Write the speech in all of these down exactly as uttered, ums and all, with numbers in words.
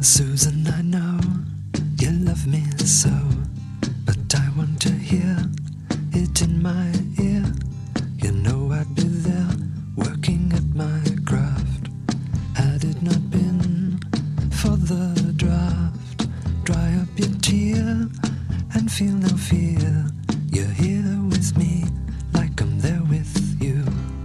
Susan, I know you love me so, but I want to hear it in my ear. You know I'd be there working at my craft, had it not been for the draft. Dry up your tear and feel no fear. You're here with me like I'm there with you.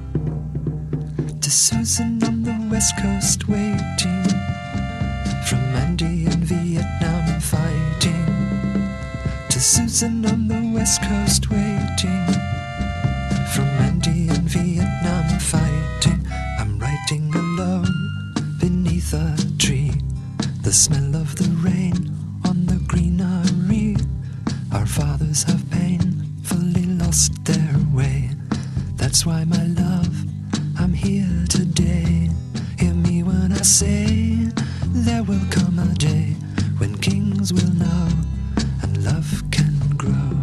To Susan on the West Coast waiting, from Andy in Vietnam fighting. To Susan on the West Coast waiting, from Andy in Vietnam fighting. I'm writing alone beneath a tree, the smell of the rain on the greenery. Our fathers have painfully lost their way. That's why, my love, I'm here today. Hear me when I say there will come a day when kings will know and love can grow.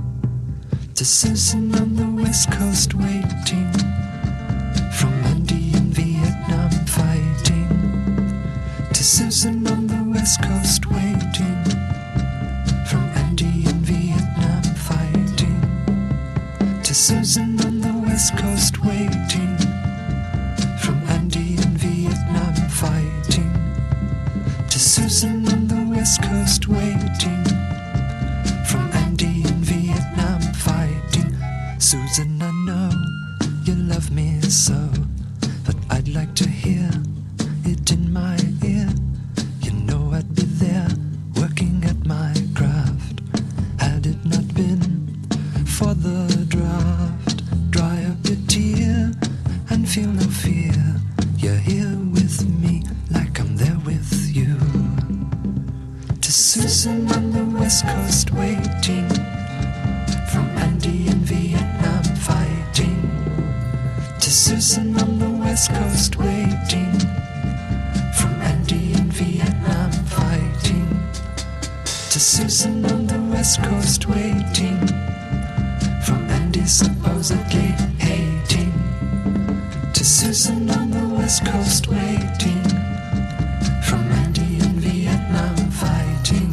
To Susan on the West Coast waiting, from Andy in Vietnam fighting. To Susan on the West Coast waiting, from Andy in Vietnam fighting. To Susan on the West Coast waiting, from Andy in Vietnam fighting. To Susan on the West Coast waiting, from Andy in Vietnam fighting. Susan, I know you love me so, but I'd like to hear it in my ear. You know I'd be there working at my craft, had it not been for the draft. Dry up your tear and feel no fear. You're here with me like I'm there with you. To Susan on the West Coast waiting, from Andy in Vietnam fighting. To Susan on the West Coast waiting, from Andy in Vietnam fighting. To Susan on the West Coast waiting, from Andy supposedly hating. To Susan on the West Coast waiting, from Andy in Vietnam fighting.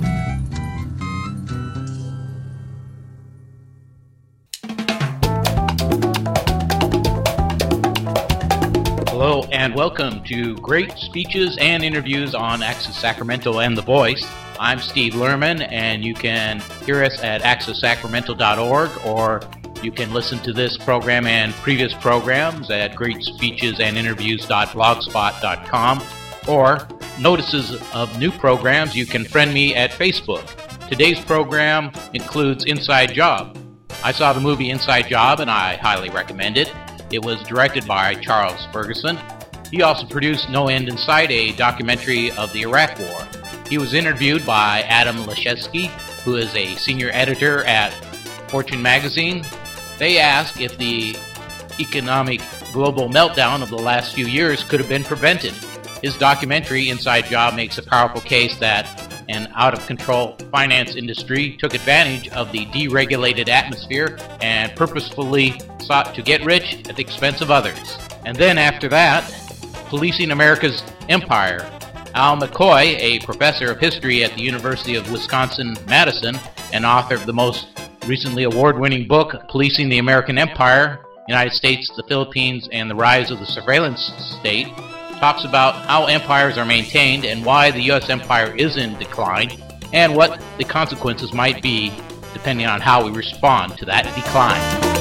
Hello and welcome to Great Speeches and Interviews on Access Sacramento and The Voice. I'm Steve Lerman, and you can hear us at access sacramento dot org, or you can listen to this program and previous programs at great speeches and interviews dot blogspot dot com, or notices of new programs, you can friend me at Facebook. Today's program includes Inside Job. I saw the movie Inside Job, and I highly recommend it. It was directed by Charles Ferguson. He also produced No End in Sight, a documentary of the Iraq War. He was interviewed by Adam Leshevsky, who is a senior editor at Fortune magazine. They asked if the economic global meltdown of the last few years could have been prevented. His documentary, Inside Job, makes a powerful case that an out-of-control finance industry took advantage of the deregulated atmosphere and purposefully sought to get rich at the expense of others. And then after that, Policing America's Empire. Al McCoy, a professor of history at the University of Wisconsin-Madison and author of the most recently award-winning book, Policing the American Empire, United States, the Philippines, and the Rise of the Surveillance State, talks about how empires are maintained and why the U S empire is in decline, and what the consequences might be depending on how we respond to that decline.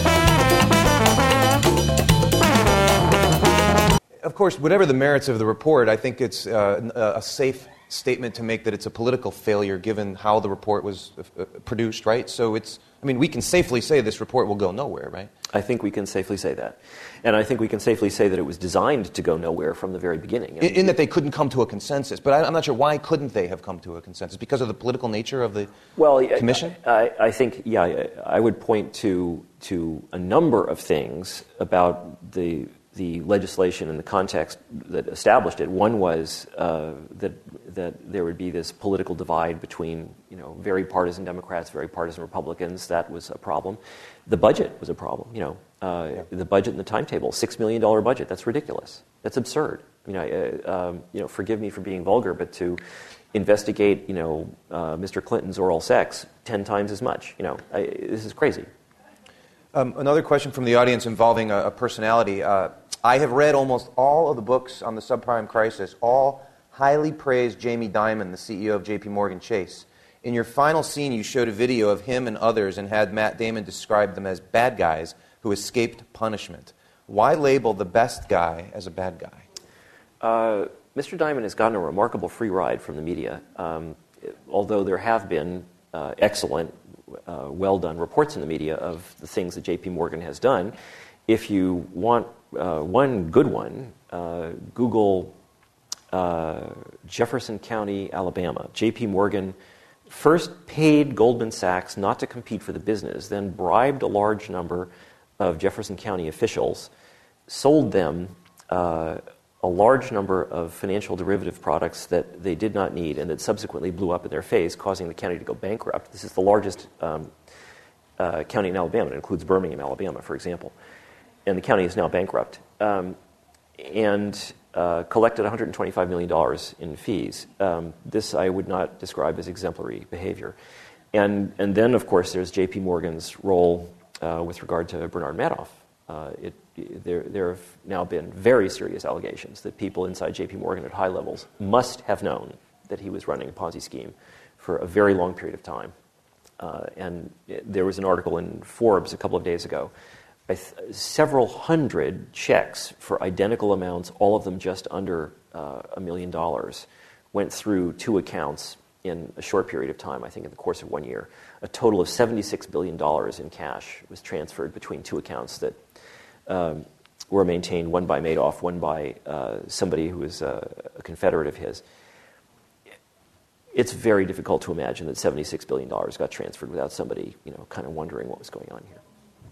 Of course, whatever the merits of the report, I think it's uh, a safe statement to make that it's a political failure given how the report was uh, produced, right? So it's, I mean, we can safely say this report will go nowhere, right? I think we can safely say that. And I think we can safely say that it was designed to go nowhere from the very beginning. I mean, in, in that they couldn't come to a consensus. But I, I'm not sure, why couldn't they have come to a consensus? Because of the political nature of the well, commission? I, I, I think, yeah, I would point to to a number of things about the the legislation and the context that established it. One was uh, that that there would be this political divide between, you know, very partisan Democrats, very partisan Republicans. That was a problem. The budget was a problem. You know, uh, yeah. the budget and the timetable, six million dollar budget. That's ridiculous. That's absurd. I mean, I, uh, um, you know, forgive me for being vulgar, but to investigate, you know, uh, Mister Clinton's oral sex ten times as much, you know, I, this is crazy. Um, another question from the audience involving a, a personality. Uh, I have read almost all of the books on the subprime crisis. All highly praised Jamie Dimon, the C E O of J P Morgan Chase. In your final scene, you showed a video of him and others and had Matt Damon describe them as bad guys who escaped punishment. Why label the best guy as a bad guy? Uh, Mister Dimon has gotten a remarkable free ride from the media, um, although there have been uh, excellent, uh, well-done reports in the media of the things that J P Morgan has done. If you want uh, one good one, uh, Google uh, Jefferson County, Alabama. J P Morgan first paid Goldman Sachs not to compete for the business, then bribed a large number of Jefferson County officials, sold them uh, a large number of financial derivative products that they did not need and that subsequently blew up in their face, causing the county to go bankrupt. This is the largest um, uh, county in Alabama. It includes Birmingham, Alabama, for example. And the county is now bankrupt. Um, and uh, collected one hundred twenty-five million dollars in fees. Um, this I would not describe as exemplary behavior. And, and then, of course, there's J P Morgan's role uh, with regard to Bernard Madoff. Uh, it, there, there have now been very serious allegations that people inside J P Morgan at high levels must have known that he was running a Ponzi scheme for a very long period of time. Uh, and it, there was an article in Forbes a couple of days ago. Th- several hundred checks for identical amounts, all of them just under uh, a million dollars, went through two accounts in a short period of time, I think in the course of one year. A total of seventy-six billion dollars in cash was transferred between two accounts that um, were maintained, one by Madoff, one by uh, somebody who was uh, a confederate of his. It's very difficult to imagine that seventy-six billion dollars got transferred without somebody, you know, kind of wondering what was going on here.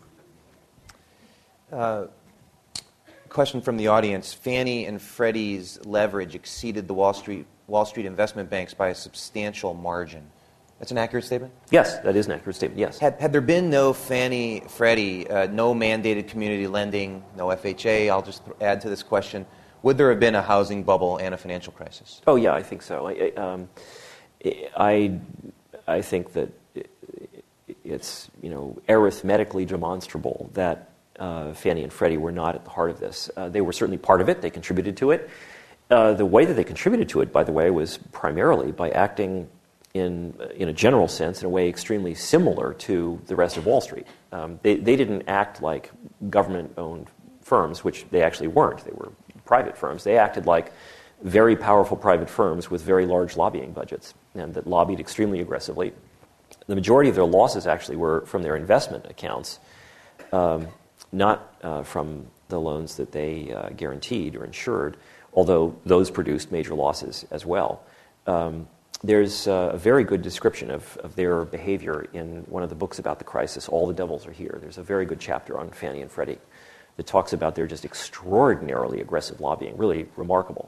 Uh, question from the audience. Fannie and Freddie's leverage exceeded the Wall Street Wall Street investment banks by a substantial margin. That's an accurate statement? Yes, that is an accurate statement, yes. Had, had there been no Fannie, Freddie, uh, no mandated community lending, no F H A, I'll just th- add to this question, would there have been a housing bubble and a financial crisis? Oh, yeah, I think so. I, um, I, I think that it's, you know, arithmetically demonstrable that Uh, Fannie and Freddie were not at the heart of this. Uh, they were certainly part of it. They contributed to it. Uh, the way that they contributed to it, by the way, was primarily by acting in in a general sense in a way extremely similar to the rest of Wall Street. Um, they, they didn't act like government-owned firms, which they actually weren't. They were private firms. They acted like very powerful private firms with very large lobbying budgets and that lobbied extremely aggressively. The majority of their losses actually were from their investment accounts, um, not uh, from the loans that they uh, guaranteed or insured, although those produced major losses as well. Um, there's uh, a very good description of, of their behavior in one of the books about the crisis, All the Devils Are Here. There's a very good chapter on Fannie and Freddie that talks about their just extraordinarily aggressive lobbying, really remarkable.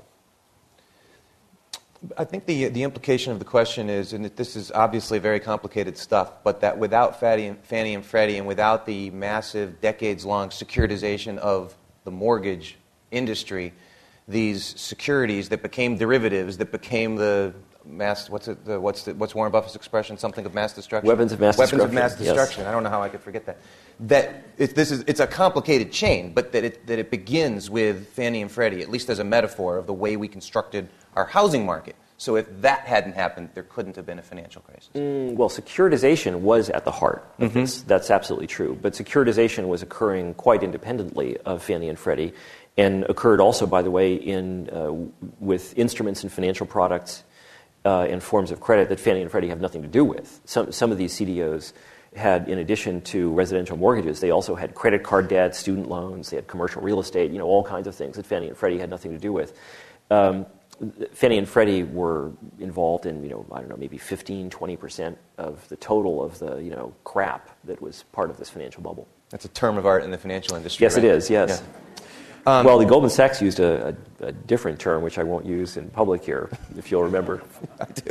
I think the the implication of the question is, and this is obviously very complicated stuff, but that without Fannie and, Fannie and Freddie and without the massive decades-long securitization of the mortgage industry, these securities that became derivatives, that became the mass, what's it, the, what's the, what's Warren Buffett's expression? Something of mass destruction? Weapons of mass Weapons destruction. of mass destruction. Yes. I don't know how I could forget that. That it, this is it's a complicated chain, but that it that it begins with Fannie and Freddie, at least as a metaphor of the way we constructed our housing market. So if that hadn't happened, there couldn't have been a financial crisis. Mm, well, securitization was at the heart of mm-hmm. this. That's absolutely true. But securitization was occurring quite independently of Fannie and Freddie, and occurred also, by the way, in uh, with instruments and financial products uh, and forms of credit that Fannie and Freddie have nothing to do with. Some some of these C D Os had, in addition to residential mortgages, they also had credit card debt, student loans, they had commercial real estate, you know, all kinds of things that Fannie and Freddie had nothing to do with. Um, Fannie and Freddie were involved in, you know, I don't know, maybe fifteen, twenty percent of the total of the, you know, crap that was part of this financial bubble. That's a term of art in the financial industry, Yes, right? it is, yes. Yeah. Um, well, the Goldman Sachs used a, a, a different term, which I won't use in public here, if you'll remember. I do.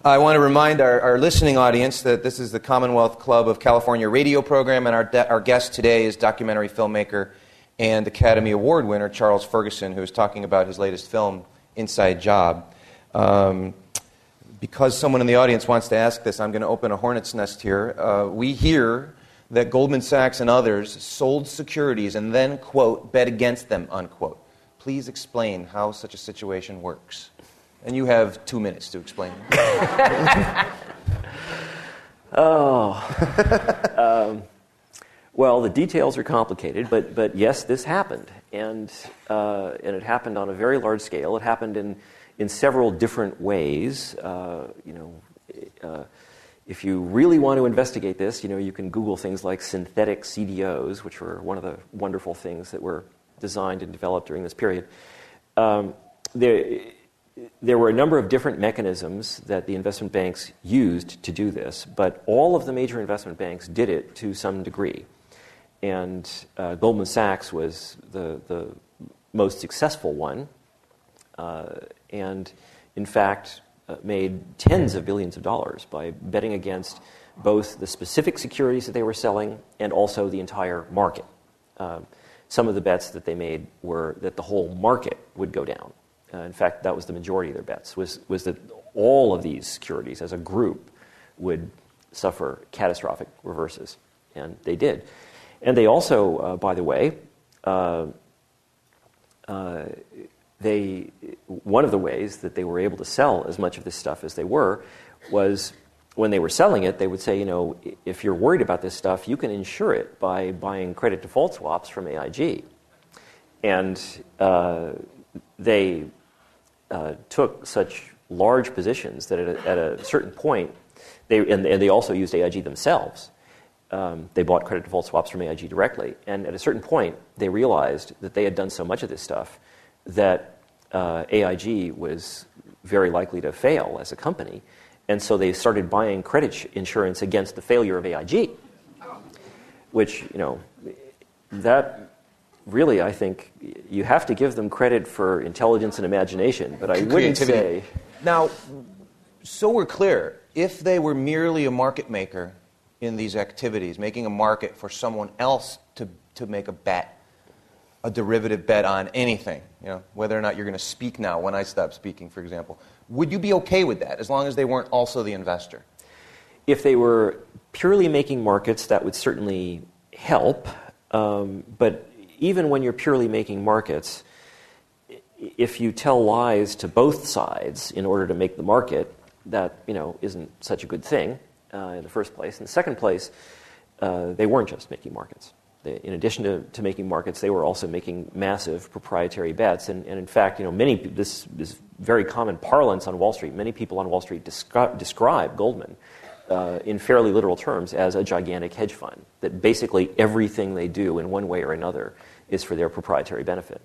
I want to remind our, our listening audience that this is the Commonwealth Club of California radio program, and our, de- our guest today is documentary filmmaker and Academy Award winner Charles Ferguson, who is talking about his latest film, Inside Job. Um, because someone in the audience wants to ask this, I'm going to open a hornet's nest here. Uh, we hear that Goldman Sachs and others sold securities and then, quote, bet against them, unquote. Please explain how such a situation works. And you have two minutes to explain. oh. um, well, the details are complicated, but but yes, this happened. And uh, and it happened on a very large scale. It happened in, in several different ways. Uh, you know, uh, if you really want to investigate this, you know, you can Google things like synthetic C D Os, which were one of the wonderful things that were designed and developed during this period. Um, there, there were a number of different mechanisms that the investment banks used to do this, but all of the major investment banks did it to some degree. And uh, Goldman Sachs was the, the most successful one, uh, and in fact uh, made tens of billions of dollars by betting against both the specific securities that they were selling and also the entire market. Uh, some of the bets that they made were that the whole market would go down. Uh, in fact, that was the majority of their bets, was, was that all of these securities as a group would suffer catastrophic reverses, and they did. And they also, uh, by the way, uh, uh, they one of the ways that they were able to sell as much of this stuff as they were was when they were selling it, they would say, you know, if you're worried about this stuff, you can insure it by buying credit default swaps from A I G. And uh, they uh, took such large positions that at a, at a certain point, they and, and they also used A I G themselves. Um, they bought credit default swaps from A I G directly. And at a certain point, they realized that they had done so much of this stuff that uh, A I G was very likely to fail as a company. And so they started buying credit sh- insurance against the failure of A I G, which, you know, that really, I think, you have to give them credit for intelligence and imagination, but I wouldn't say... Now, so we're clear, if they were merely a market maker in these activities, making a market for someone else to, to make a bet, a derivative bet on anything, you know, whether or not you're going to speak now when I stop speaking, for example, would you be okay with that, as long as they weren't also the investor? If they were purely making markets, that would certainly help. Um, but even when you're purely making markets, if you tell lies to both sides in order to make the market, that, you know, isn't such a good thing uh, in the first place. In the second place, uh, they weren't just making markets. They, in addition to, to making markets, they were also making massive proprietary bets. And, and in fact, you know, many this is very common parlance on Wall Street. Many people on Wall Street descri- describe Goldman uh, in fairly literal terms as a gigantic hedge fund. That basically everything they do in one way or another is for their proprietary benefit.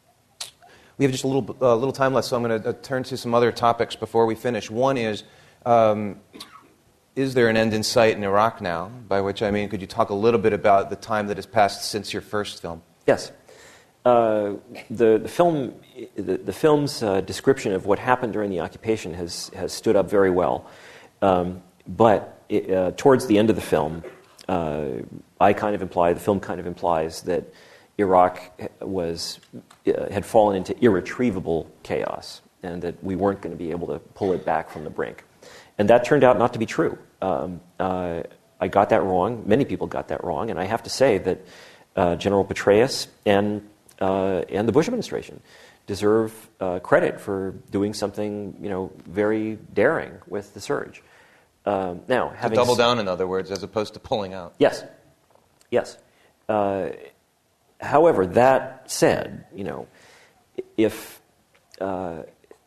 We have just a little uh, little time left, so I'm going to uh, turn to some other topics before we finish. One is, um, is there an end in sight in Iraq now? By which I mean, could you talk a little bit about the time that has passed since your first film? Yes. Uh, the, the film, the, the film's uh, description of what happened during the occupation has, has stood up very well. Um, but it, uh, towards the end of the film, uh, I kind of imply, the film kind of implies that Iraq was uh, had fallen into irretrievable chaos, and that we weren't going to be able to pull it back from the brink. And that turned out not to be true. Um, uh, I got that wrong. Many people got that wrong, and I have to say that uh, General Petraeus and uh, and the Bush administration deserve uh, credit for doing something, you know, very daring with the surge. Um, now, having to double down, in other words, as opposed to pulling out. Yes, yes. Uh, However, that said, you know, if uh,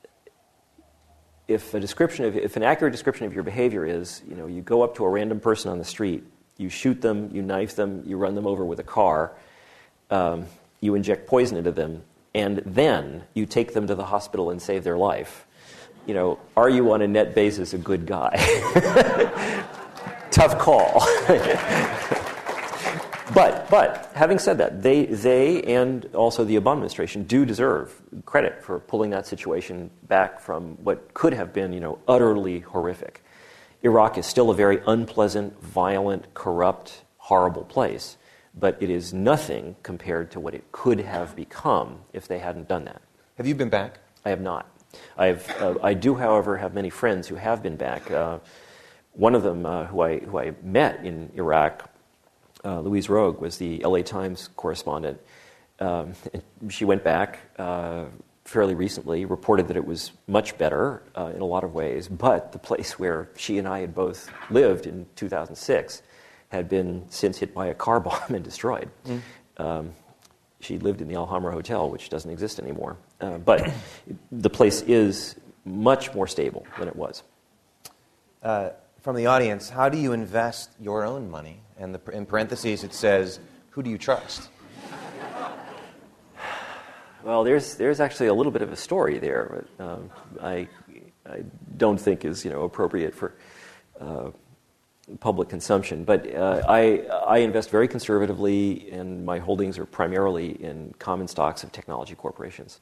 if a description of if an accurate description of your behavior is, you know, you go up to a random person on the street, you shoot them, you knife them, you run them over with a car, um, you inject poison into them, and then you take them to the hospital and save their life, you know, are you on a net basis a good guy? Tough call. but but having said that, they they and also the Obama administration do deserve credit for pulling that situation back from what could have been, you know, utterly horrific. Iraq is still a very unpleasant, violent, corrupt, horrible place, but it is nothing compared to what it could have become if they hadn't done that. Have you been back? I have not. I've, uh, I do, however, have many friends who have been back. Uh, one of them, uh, who I who I met in Iraq, uh, Louise Rogue, was the L A Times correspondent. Um, and she went back uh, fairly recently, reported that it was much better uh, in a lot of ways, but the place where she and I had both lived in two thousand six had been since hit by a car bomb and destroyed. Mm. Um, she lived in the Alhambra Hotel, which doesn't exist anymore. Uh, but the place is much more stable than it was. Uh, from the audience, how do you invest your own money? And the, in parentheses it says, who do you trust? Well, there's there's actually a little bit of a story there, but um, I I don't think is, you know, appropriate for uh, public consumption. But uh, I I invest very conservatively, and my holdings are primarily in common stocks of technology corporations.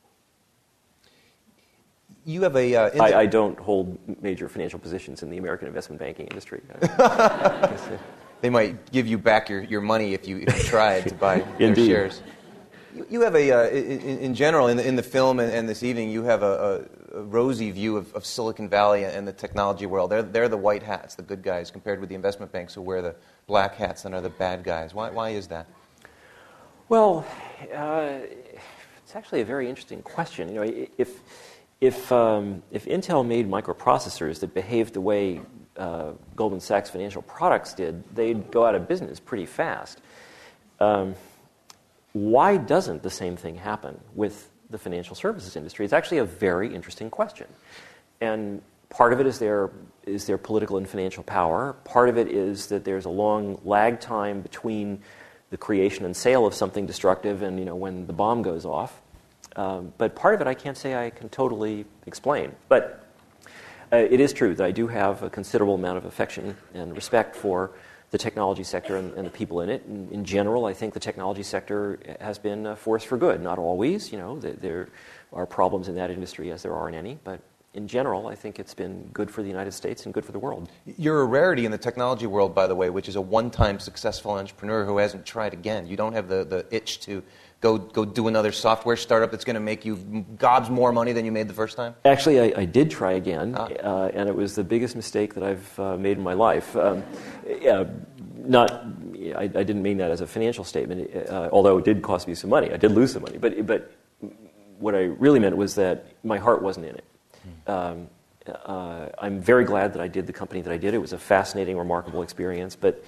You have a. Uh, I, I don't hold major financial positions in the American investment banking industry. They might give you back your, your money if you, if you tried to buy their Indeed. shares. You, you have a, uh, in, in general, in the, in the film and, and this evening, you have a, a, a rosy view of, of Silicon Valley and the technology world. They're, they're the white hats, the good guys, compared with the investment banks who wear the black hats and are the bad guys. Why, why is that? Well, uh, it's actually a very interesting question. You know, if if um, if Intel made microprocessors that behaved the way uh, Goldman Sachs Financial Products did, they'd go out of business pretty fast. Um, why doesn't the same thing happen with the financial services industry? It's actually a very interesting question, and part of it is their is their political and financial power. Part of it is that there's a long lag time between the creation and sale of something destructive and, you know, when the bomb goes off. Um, but part of it I can't say I can totally explain. But uh, it is true that I do have a considerable amount of affection and respect for the technology sector and, and the people in it. And in general, I think the technology sector has been a force for good. Not always, you know, th- there are problems in that industry as there are in any, but in general, I think it's been good for the United States and good for the world. You're a rarity in the technology world, by the way, which is a one-time successful entrepreneur who hasn't tried again. You don't have the, the itch to go go do another software startup that's going to make you gobs more money than you made the first time? Actually, I, I did try again, ah. uh, and it was the biggest mistake that I've uh, made in my life. Um, yeah, not, I, I didn't mean that as a financial statement, uh, although it did cost me some money. I did lose some money, but but what I really meant was that my heart wasn't in it. Um, uh, I'm very glad that I did the company that I did. It was a fascinating, remarkable experience, but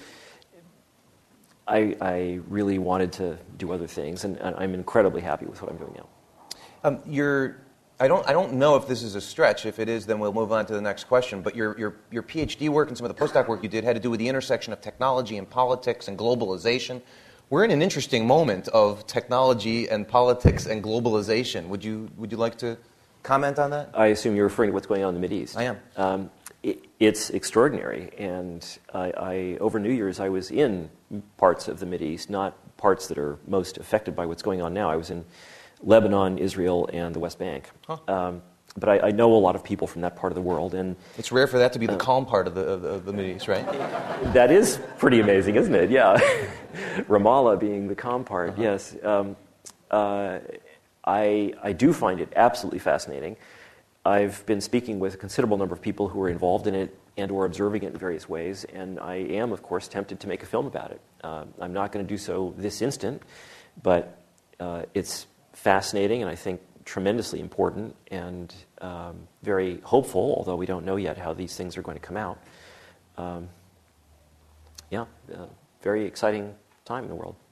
I, I really wanted to do other things, and, and I'm incredibly happy with what I'm doing now. Um, you're, I don't, I don't know if this is a stretch. If it is, then we'll move on to the next question. But your, your, your PhD work and some of the postdoc work you did had to do with the intersection of technology and politics and globalization. We're in an interesting moment of technology and politics and globalization. Would you, would you like to comment on that? I assume you're referring to what's going on in the Mideast. I am. Um, it, it's extraordinary, and I, I, over New Year's I was in parts of the Mideast, not parts that are most affected by what's going on now. I was in Lebanon, Israel, and the West Bank. Huh. Um, but I, I know a lot of people from that part of the world, and it's rare for that to be the uh, calm part of the of the, of the Mideast, right? That is pretty amazing, isn't it? Yeah, Ramallah being the calm part. Uh-huh. Yes. Um, uh, I, I do find it absolutely fascinating. I've been speaking with a considerable number of people who are involved in it and or observing it in various ways, and I am, of course, tempted to make a film about it. Uh, I'm not going to do so this instant, but uh, it's fascinating and I think tremendously important and um, very hopeful, although we don't know yet how these things are going to come out. Um, yeah, uh, very exciting time in the world.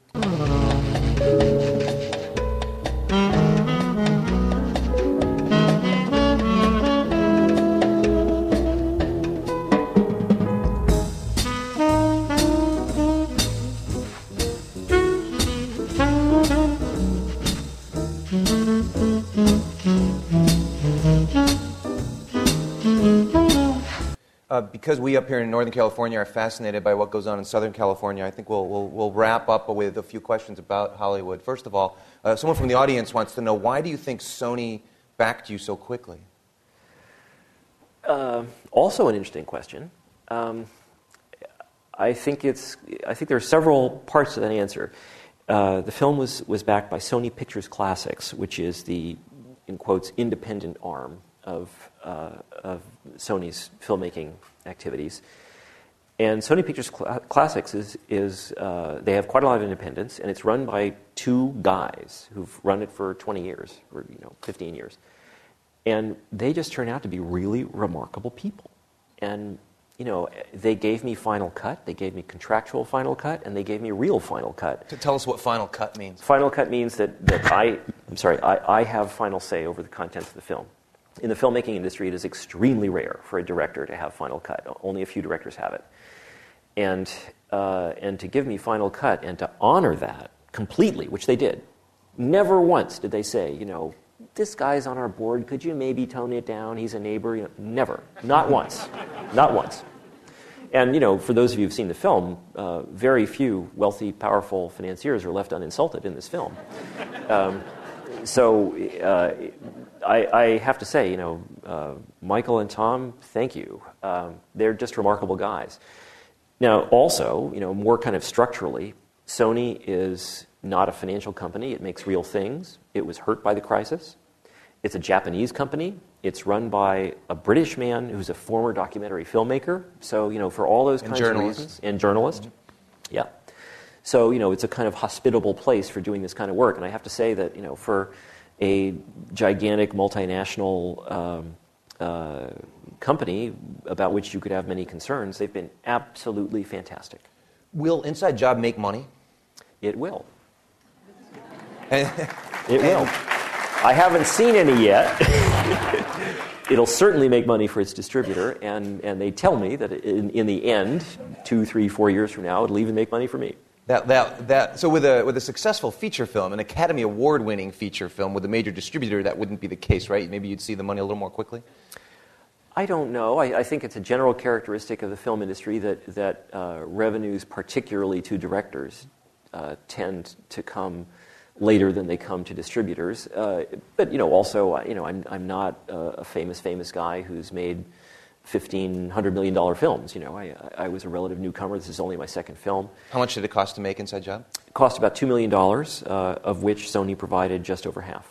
Uh, because we up here in Northern California are fascinated by what goes on in Southern California, I think we'll, we'll, we'll wrap up with a few questions about Hollywood. First of all, uh, someone from the audience wants to know, why do you think Sony backed you so quickly? Uh, also an interesting question. Um, I think it's. I think there are several parts to that answer. Uh, the film was, was backed by Sony Pictures Classics, which is the, in quotes, independent arm of, uh, of Sony's filmmaking activities. And Sony Pictures Cl- Classics is, is uh, they have quite a lot of independence, and it's run by two guys who've run it for twenty years, or you know, fifteen years. And they just turn out to be really remarkable people. And you know, they gave me final cut, they gave me contractual final cut, and they gave me real final cut. To tell us what final cut means. Final cut means that, that I, I'm sorry, I, I have final say over the contents of the film. In the filmmaking industry, it is extremely rare for a director to have final cut. Only a few directors have it. And, uh, and to give me final cut and to honor that completely, which they did. Never once did they say, you know, this guy's on our board, could you maybe tone it down? He's a neighbor. You know, never. Not once. Not once. And, you know, for those of you who've seen the film, uh, very few wealthy, powerful financiers are left uninsulted in this film. Um, so uh, I, I have to say, you know, uh, Michael and Tom, thank you. Um, they're just remarkable guys. Now, also, you know, more kind of structurally, Sony is not a financial company. It makes real things. It was hurt by the crisis. It's a Japanese company. It's run by a British man who's a former documentary filmmaker. So, you know, for all those and kinds journalist. of reasons. And journalist. Mm-hmm. Yeah. So, you know, it's a kind of hospitable place for doing this kind of work. And I have to say that, you know, for a gigantic multinational um, uh, company about which you could have many concerns, they've been absolutely fantastic. Will Inside Job make money? It will. It will. I haven't seen any yet. It'll certainly make money for its distributor, and, and they tell me that in, in the end, two, three, four years from now, it'll even make money for me. That, that, that, so with a, with a successful feature film, an Academy Award-winning feature film with a major distributor, that wouldn't be the case, right? Maybe you'd see the money a little more quickly? I don't know. I, I think it's a general characteristic of the film industry that, that uh, revenues, particularly to directors, uh, tend to come later than they come to distributors. Uh, but, you know, also, you know, I'm, I'm not a famous, famous guy who's made fifteen hundred million dollars films. You know, I, I was a relative newcomer. This is only my second film. How much did it cost to make Inside Job? It cost about two million dollars, uh, of which Sony provided just over half.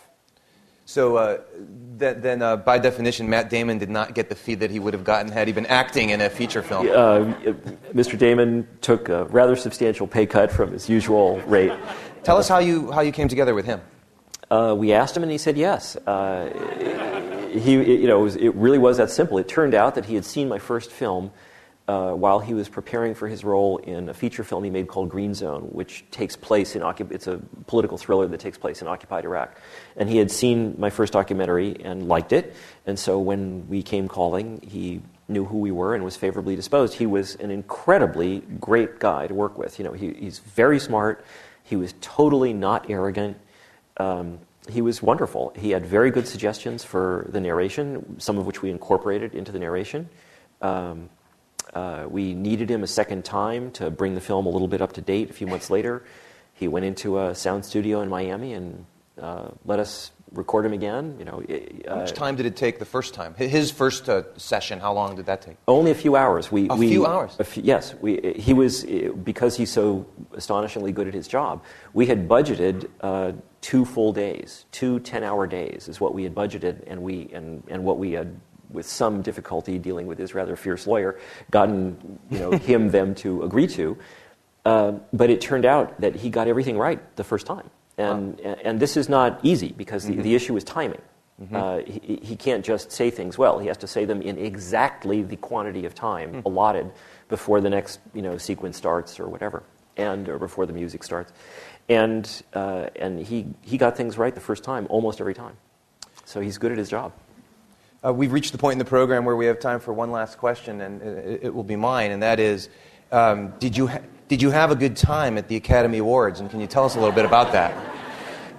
So uh, th- then, uh, by definition, Matt Damon did not get the fee that he would have gotten had he been acting in a feature film. Uh, Mister Damon took a rather substantial pay cut from his usual rate. Tell us how you how you came together with him. Uh, we asked him, and he said yes. Uh, he, you know, it, was, it really was that simple. It turned out that he had seen my first film uh, while he was preparing for his role in a feature film he made called Green Zone, which takes place in it's a political thriller that takes place in occupied Iraq. And he had seen my first documentary and liked it. And so when we came calling, he knew who we were and was favorably disposed. He was an incredibly great guy to work with. You know, he, he's very smart. He was totally not arrogant. Um, he was wonderful. He had very good suggestions for the narration, some of which we incorporated into the narration. Um, uh, we needed him a second time to bring the film a little bit up to date a few months later. He went into a sound studio in Miami and uh, let us record him again. You know, uh, how much time did it take the first time? His first uh, session, how long did that take? Only a few hours. We, a we, few hours? A few, yes. We, he was, because he's so astonishingly good at his job, we had budgeted uh, two full days, two ten-hour days is what we had budgeted, and, we, and, and what we had, with some difficulty dealing with his rather fierce lawyer, gotten you know, him, them to agree to. Uh, but it turned out that he got everything right the first time. And, wow. and this is not easy because the, mm-hmm. the issue is timing. Mm-hmm. Uh, he, he can't just say things well. He has to say them in exactly the quantity of time mm-hmm. allotted before the next you know, sequence starts or whatever, and or before the music starts. And, uh, and he, he got things right the first time, almost every time. So he's good at his job. Uh, we've reached the point in the program where we have time for one last question, and it, it will be mine, and that is, um, did you ha- did you have a good time at the Academy Awards, and can you tell us a little bit about that?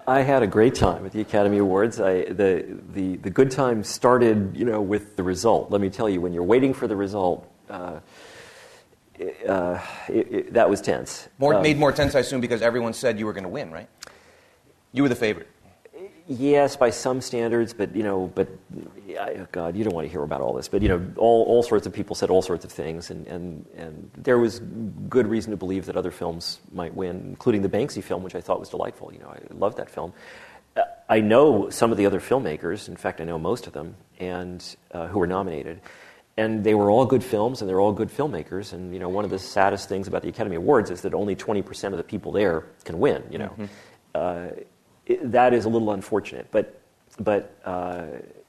I had a great time at the Academy Awards. I, the, the, the good time started, you know, with the result. Let me tell you, when you're waiting for the result, uh, uh, it, it, that was tense. More, um, made more tense, I assume, because everyone said you were going to win, right? You were the favorite. Yes, by some standards, but, you know, but, oh God, you don't want to hear about all this. But, you know, all, all sorts of people said all sorts of things, and, and, and there was good reason to believe that other films might win, including the Banksy film, which I thought was delightful. You know, I loved that film. Uh, I know some of the other filmmakers, in fact, I know most of them, and uh, who were nominated. And they were all good films, and they're all good filmmakers. And, you know, one of the saddest things about the Academy Awards is that only twenty percent of the people there can win, you know. Mm-hmm. Uh, it, that is a little unfortunate. But but uh,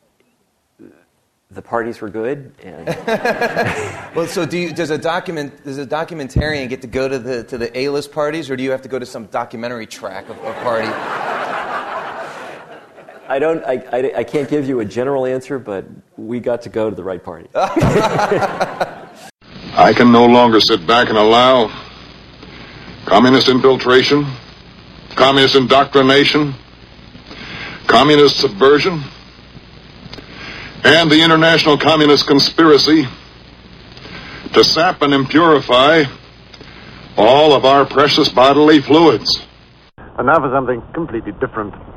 the parties were good. And well, so do you, does a document does a documentarian get to go to the to the A-list parties, or do you have to go to some documentary track of a party? I don't. I, I, I can't give you a general answer, but we got to go to the right party. I can no longer sit back and allow communist infiltration, communist indoctrination, communist subversion, and the international communist conspiracy to sap and impurify all of our precious bodily fluids. And now for something completely different.